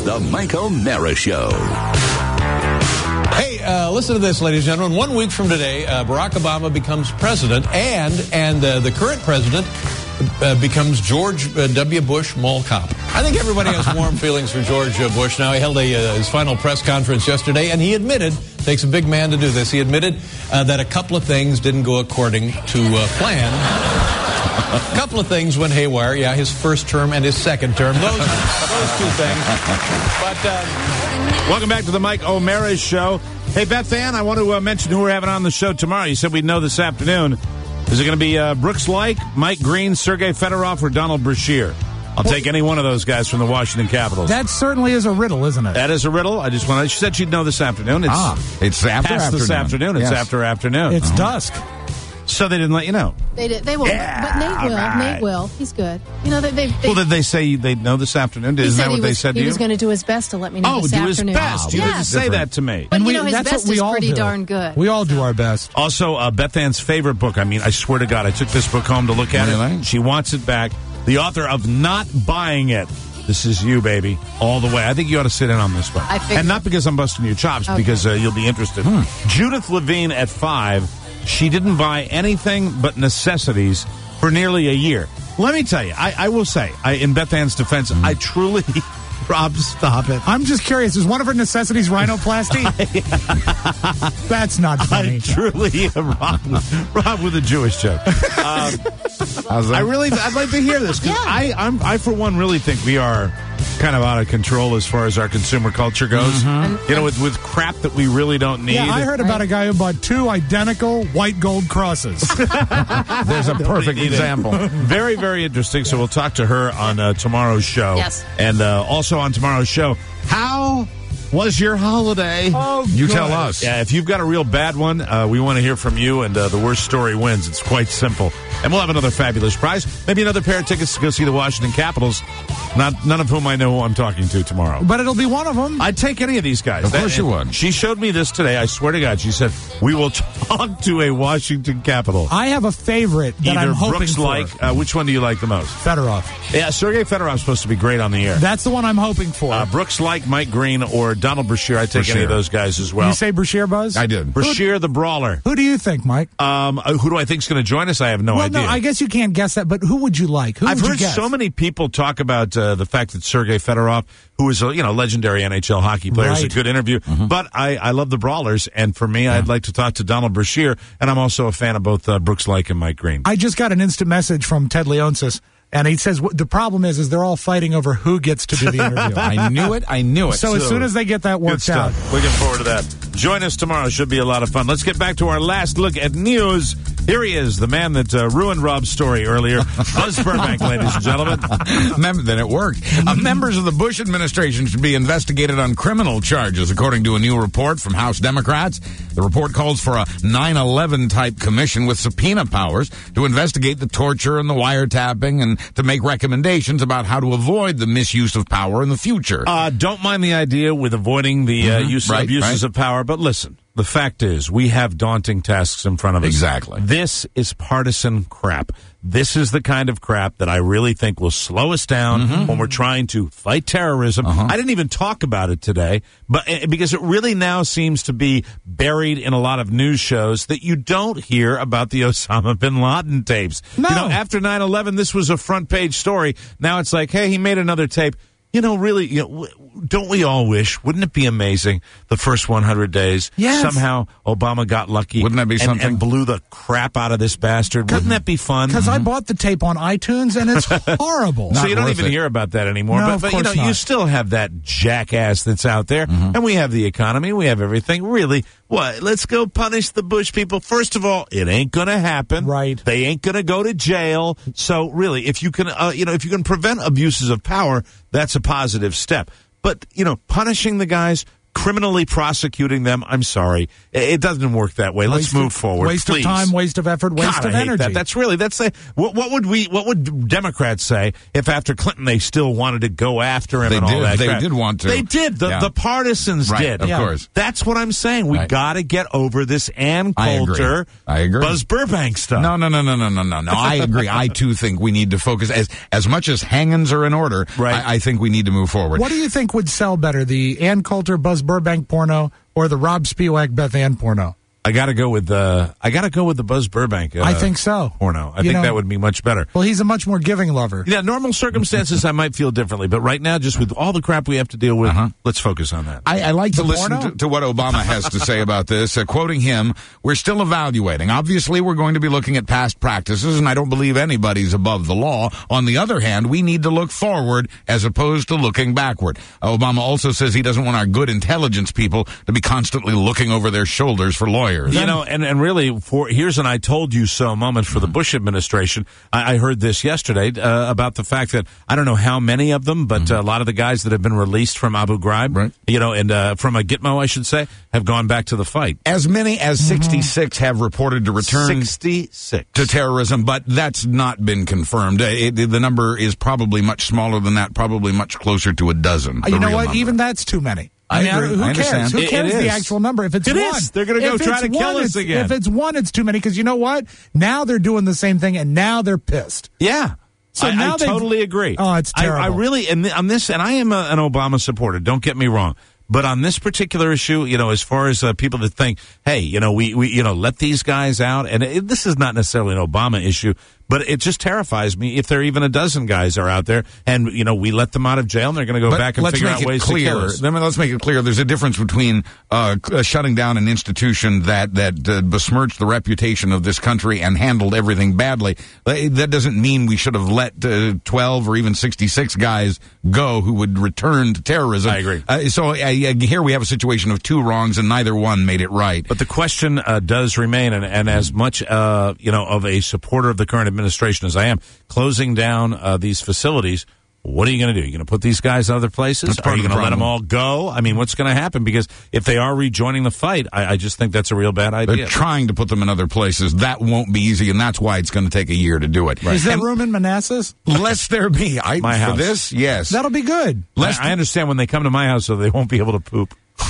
the Mike O'Mara Show. Hey, listen to this, ladies and gentlemen. 1 week from today, Barack Obama becomes president, and the current president becomes George W. Bush Mall Cop. I think everybody has warm feelings for George Bush now. He held his final press conference yesterday, and he admitted, takes a big man to do this, he admitted that a couple of things didn't go according to plan. A couple of things went haywire. Yeah, his first term and his second term. Those two things. But welcome back to the Mike O'Mara Show. Hey, Beth Ann, I want to mention who we're having on the show tomorrow. You said we'd know this afternoon. Is it going to be Brooks Laich, Mike Green, Sergei Fedorov, or Donald Brashear? I'll take any one of those guys from the Washington Capitals. That certainly is a riddle, isn't it? That is a riddle. I just wanted. She said she'd know this afternoon. It's after past afternoon. This afternoon. It's after afternoon. It's dusk. So they didn't let you know. They won't. Yeah, but Nate will. right. Nate will. He's good. You know, did they say they'd know this afternoon? Isn't that what they said to you? He was going to do his best to let me know this do afternoon. his best. You didn't say that to me. But, And his that's best what we is all pretty do. darn good. We all do our best. Also, Beth Ann's favorite book. I mean, I swear to God, I took this book home to look at Really? it. She wants it back. The author of Not Buying It. This is you, baby, all the way. I think you ought to sit in on this one. I figured. And not because I'm busting your chops, Okay. because you'll be interested. Judith Levine at 5, she didn't buy anything but necessities for nearly a year. Let me tell you, I will say, in Beth Ann's defense, I truly... Rob, stop it. I'm just curious. Is one of her necessities rhinoplasty? That's not funny. I truly am Rob with a Jewish joke. How's that? I'd like to hear this, because I for one really think we are kind of out of control as far as our consumer culture goes. You know, with crap that we really don't need. Yeah, I heard about a guy who bought 2 identical white gold crosses. There's a perfect example. Very, very interesting. So we'll talk to her on tomorrow's show. Yes. And also on tomorrow's show, how was your holiday? You tell us. Yeah, if you've got a real bad one, we want to hear from you, and the worst story wins. It's quite simple. And we'll have another fabulous prize. Maybe another pair of tickets to go see the Washington Capitals, none of whom I know who I'm talking to tomorrow. But it'll be one of them. I'd take any of these guys. Of course you would. She showed me this today. I swear to God. She said, we will talk to a Washington Capital. I have a favorite that Either I'm hoping Brooks for. Laich. Which one do you like the most? Fedorov. Yeah, Sergei Fedorov's supposed to be great on the air. That's the one I'm hoping for. Brooks Laich, Mike Green, or Donald Brashear. I'd take any of those guys as well. You say Brashear, Buzz? I did. Brashear the Brawler. Who do you think, Mike? Who do I think's going to join us? I have no idea. No, I guess you can't guess that, but who would you like? I've would heard you guess? so many people talk about the fact that Sergei Fedorov, who is a legendary NHL hockey player, is a Right. good interview. But I love the Brawlers, and for me, I'd like to talk to Donald Brashear, and I'm also a fan of both Brooks Laich and Mike Green. I just got an instant message from Ted Leonsis, and he says the problem is they're all fighting over who gets to do the interview. I knew it. So as soon as they get that Good worked out. stuff. Looking forward to that. Join us tomorrow. Should be a lot of fun. Let's get back to our last look at news. Here he is, the man that ruined Rob's story earlier. Buzz Burbank, ladies and gentlemen. Then it worked. Members of the Bush administration should be investigated on criminal charges, according to a new report from House Democrats. The report calls for a 9/11 type commission with subpoena powers to investigate the torture and the wiretapping and to make recommendations about how to avoid the misuse of power in the future. Don't mind the idea with avoiding the abuses of power, but listen. The fact is, we have daunting tasks in front of us. Exactly. This is partisan crap. This is the kind of crap that I really think will slow us down when we're trying to fight terrorism. I didn't even talk about it today, but because it really now seems to be buried in a lot of news shows that you don't hear about the Osama bin Laden tapes. No. After 9/11, this was a front page story. Now it's like, hey, he made another tape. Really, don't we all wish? Wouldn't it be amazing? The first 100 days, Yes. somehow Obama got lucky. Wouldn't that be something? And blew the crap out of this bastard. Wouldn't that be fun? Because I bought the tape on iTunes, and it's horrible. So you don't worth even it. hear about that anymore. No, but of you course you not. still have that jackass that's out there, and we have the economy, we have everything. Really, what? Let's go punish the Bush people. First of all, it ain't going to happen. Right. They ain't going to go to jail. So really, if you can, if you can prevent abuses of power, that's a positive step. But punishing the guys. criminally prosecuting them, I'm sorry. It doesn't work that way. Let's move forward. Waste please. of time, waste of effort, waste God, of I hate energy. that. What would Democrats say if after Clinton they still wanted to go after him They and all did. that They crap? did want to. They did. The partisans Right, did. of course. That's what I'm saying. We Right. got to get over this Ann Coulter, I agree. Buzz Burbank stuff. No. I agree. I too think we need to focus as much as hang-ins are in order. Right. I think we need to move forward. What do you think would sell better, the Ann Coulter, Buzz Burbank porno or the Rob Spiewak, Beth Ann porno? I got to go with the Buzz Burbank. I think so. Porno. I think that would be much better. Well, he's a much more giving lover. Yeah, normal circumstances I might feel differently, but right now, just with all the crap we have to deal with, let's focus on that. I like to The listen porno? to what Obama has to say about this. Quoting him, we're still evaluating. Obviously, we're going to be looking at past practices, and I don't believe anybody's above the law. On the other hand, we need to look forward as opposed to looking backward. Obama also says he doesn't want our good intelligence people to be constantly looking over their shoulders for lawyers. You know, and really, here's an I told you so moment for the Bush administration. I heard this yesterday about the fact that I don't know how many of them, but a lot of the guys that have been released from Abu Ghraib, Right. you know, and from a Gitmo, I should say, have gone back to the fight. As many as 66 have reported to return 66 to terrorism, but that's not been confirmed. The number is probably much smaller than that, probably much closer to a dozen. You the know real what? number. Even that's too many. I agree. Who I cares? understand. Who cares It the is. actual number? If it's It one, is. They're gonna go If try it's to kill one, us it's- again. If it's one, it's too many. Because you know what? Now they're doing the same thing, and now they're pissed. Yeah. So I now they've- totally agree. Oh, it's terrible. I really, and on this, and I am an Obama supporter, don't get me wrong. But on this particular issue, you know, as far as people that think, hey, you know, we you know, let these guys out, and this is not necessarily an Obama issue, but it just terrifies me if there are even a dozen guys are out there, and you know, we let them out of jail, and they're going to go But back and let's figure make out it ways clear. to kill us. Let's make it clear. There's a difference between shutting down an institution that besmirched the reputation of this country and handled everything badly. That doesn't mean we should have let 12 or even 66 guys go who would return to terrorism. I agree. So here we have a situation of two wrongs, and neither one made it right. But the question does remain, and as much you know, of a supporter of the current administration as I am, closing down these facilities, what are you going to do? You're going to put these guys in other places? That's part Are you of the going to let them problem. all go? I mean, what's going to happen? Because if they are rejoining the fight, I just think that's a real bad idea. They're trying to put them in other places. That won't be easy, and that's why it's going to take a year to do it. Is there And room in Manassas? lest there be, My for house. this, yes. That'll be good. I understand when they come to my house, so they won't be able to poop.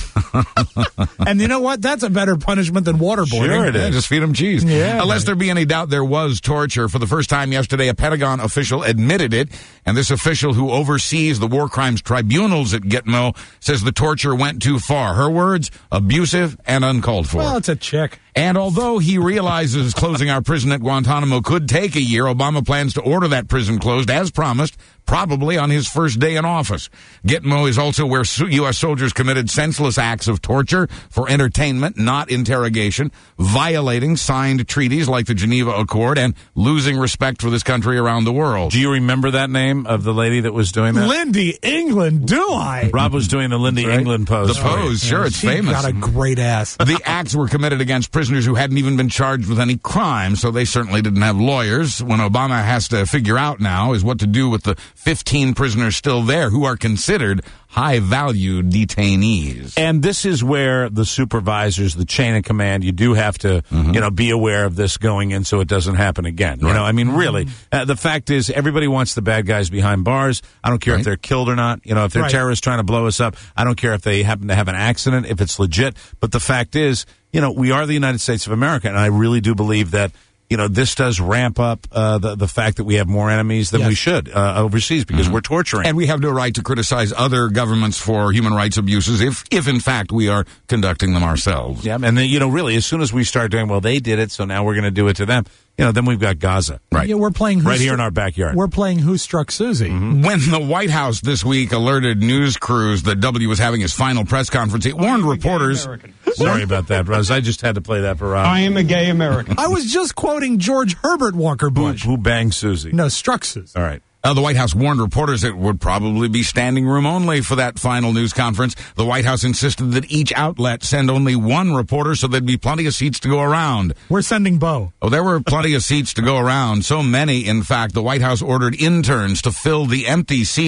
And you know what? That's a better punishment than waterboarding. Sure it is. Yeah, just feed them cheese. Yeah, Unless right. there be any doubt, there was torture. For the first time yesterday, a Pentagon official admitted it, and this official who oversees the war crimes tribunals at Gitmo says the torture went too far. Her words, abusive and uncalled for. Well, it's a chick. And although he realizes closing our prison at Guantanamo could take a year, Obama plans to order that prison closed as promised, probably on his first day in office. Gitmo is also where U.S. soldiers committed senseless acts of torture for entertainment, not interrogation, violating signed treaties like the Geneva Accord, and losing respect for this country around the world. Do you remember that name of the lady that was doing that? Lindy England, do I? Rob was doing the Lindy England pose. The pose, sure, it's She famous. got a great ass. The acts were committed against prisoners who hadn't even been charged with any crime, so they certainly didn't have lawyers. When Obama has to figure out now is what to do with the 15 prisoners still there who are considered high-value detainees. And this is where the supervisors, the chain of command, you do have to, you know, be aware of this going in so it doesn't happen again. You know, I mean, really, the fact is everybody wants the bad guys behind bars. I don't care if they're killed or not. You know, if they're Right. terrorists trying to blow us up, I don't care if they happen to have an accident, if it's legit. But the fact is, you know, we are the United States of America, and I really do believe that, you know, this does ramp up the fact that we have more enemies than we should overseas because we're torturing. And we have no right to criticize other governments for human rights abuses if in fact we are conducting them ourselves. Yeah, and then, you know, really, as soon as we start doing, well, they did it, so now we're going to do it to them, you know, then we've got Gaza. Right. Yeah, we're playing Right here in our backyard. We're playing Who Struck Susie. When the White House this week alerted news crews that W was having his final press conference, it warned reporters. Sorry about that, Russ. I just had to play that for Rob. I am a gay American. I was just quoting George Herbert Walker Bush. Who banged Susie? No, struck Susie. All right. The White House warned reporters it would probably be standing room only for that final news conference. The White House insisted that each outlet send only one reporter so there'd be plenty of seats to go around. We're sending Bo. Oh, there were plenty of seats to go around. So many, in fact, the White House ordered interns to fill the empty seats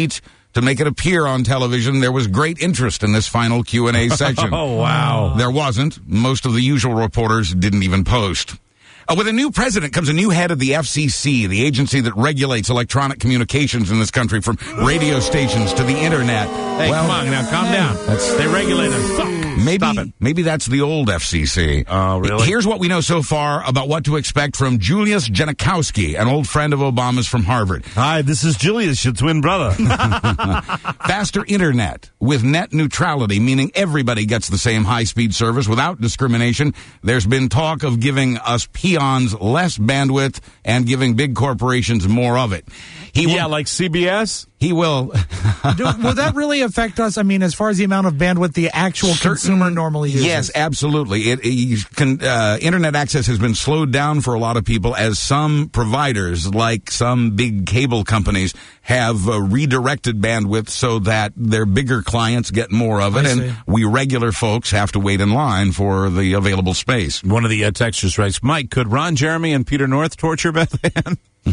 to make it appear on television. There was great interest in this final Q&A section. Oh, wow. There wasn't. Most of the usual reporters didn't even post. With a new president comes a new head of the FCC, the agency that regulates electronic communications in this country, from radio stations to the internet. Hey, come on, now calm down. They regulate us. Stop it. Maybe that's the old FCC. Oh, really? Here's what we know so far about what to expect from Julius Janikowski, an old friend of Obama's from Harvard. Hi, this is Julius, your twin brother. Faster internet with net neutrality, meaning everybody gets the same high-speed service without discrimination. There's been talk of giving us peons less bandwidth and giving big corporations more of it. Like CBS? He will. Will that really affect us? I mean, as far as the amount of bandwidth the actual consumer normally uses? Yes, absolutely. Internet access has been slowed down for a lot of people as some providers, like some big cable companies, have redirected bandwidth so that their bigger clients get more of it, and we regular folks have to wait in line for the available space. One of the texters writes, Mike, could Ron Jeremy and Peter North torture Beth Ann?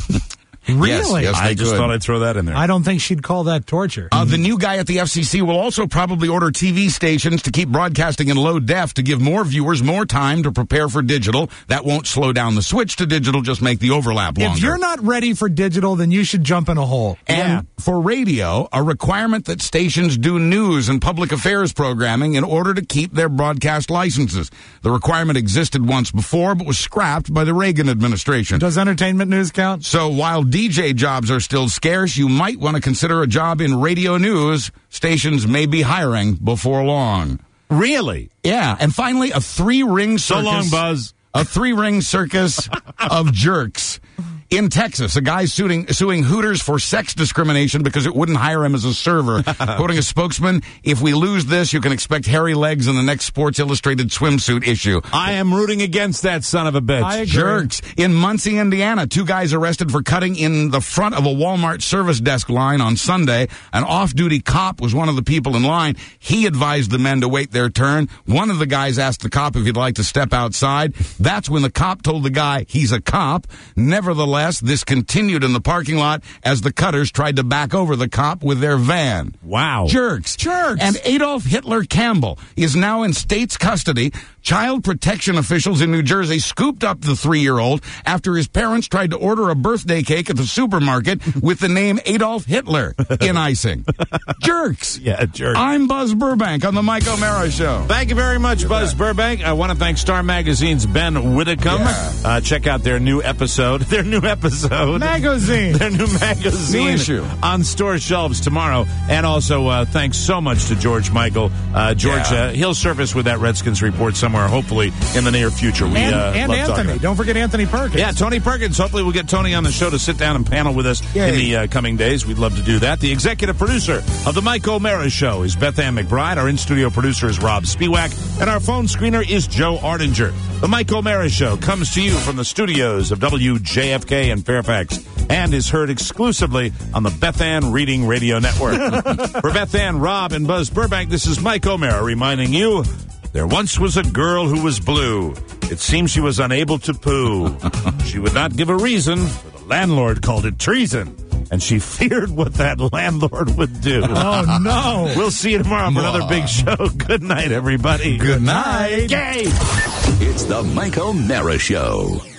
Really? Yes, I just thought I'd throw that in there. I don't think she'd call that torture. The new guy at the FCC will also probably order TV stations to keep broadcasting in low def to give more viewers more time to prepare for digital. That won't slow down the switch to digital, just make the overlap longer. If you're not ready for digital, then you should jump in a hole. And for radio, a requirement that stations do news and public affairs programming in order to keep their broadcast licenses. The requirement existed once before, but was scrapped by the Reagan administration. Does entertainment news count? So while DJ jobs are still scarce, you might want to consider a job in radio news. Stations may be hiring before long. Really? Yeah. And finally, a three-ring circus. So long, Buzz. A three-ring circus of jerks. In Texas, a guy suing Hooters for sex discrimination because it wouldn't hire him as a server. Quoting a spokesman, if we lose this, you can expect hairy legs in the next Sports Illustrated swimsuit issue. I am rooting against that son of a bitch. I agree. Jerks. In Muncie, Indiana, 2 guys arrested for cutting in the front of a Walmart service desk line on Sunday. An off-duty cop was one of the people in line. He advised the men to wait their turn. One of the guys asked the cop if he'd like to step outside. That's when the cop told the guy he's a cop. Nevertheless, this continued in the parking lot as the cutters tried to back over the cop with their van. Wow. Jerks. And Adolf Hitler Campbell is now in state's custody. Child protection officials in New Jersey scooped up the 3-year-old after his parents tried to order a birthday cake at the supermarket with the name Adolf Hitler in icing. Jerks. Yeah, jerks. I'm Buzz Burbank on the Mike O'Mara Show. Thank you very much, Buzz Burbank. I want to thank Star Magazine's Ben Whitcomb. Yeah. Check out their new episode. Magazine. Their new magazine. New issue. On store shelves tomorrow. And also, thanks so much to George Michael. George, he'll surface with that Redskins report somewhere, hopefully, in the near future. We and love Anthony. Don't forget Anthony Perkins. Yeah, Tony Perkins. Hopefully we'll get Tony on the show to sit down and panel with us in the coming days. We'd love to do that. The executive producer of the Mike O'Mara Show is Beth Ann McBride. Our in-studio producer is Rob Spiewak. And our phone screener is Joe Ardinger. The Mike O'Mara Show comes to you from the studios of WJFK in Fairfax and is heard exclusively on the Beth Ann Reading Radio Network. For Beth Ann, Rob, and Buzz Burbank, this is Mike O'Mara reminding you, there once was a girl who was blue. It seems she was unable to poo. She would not give a reason, for the landlord called it treason. And she feared what that landlord would do. Oh, no. We'll see you tomorrow for another big show. Good night, everybody. Good night. Yay! It's the Mike O'Mara Show.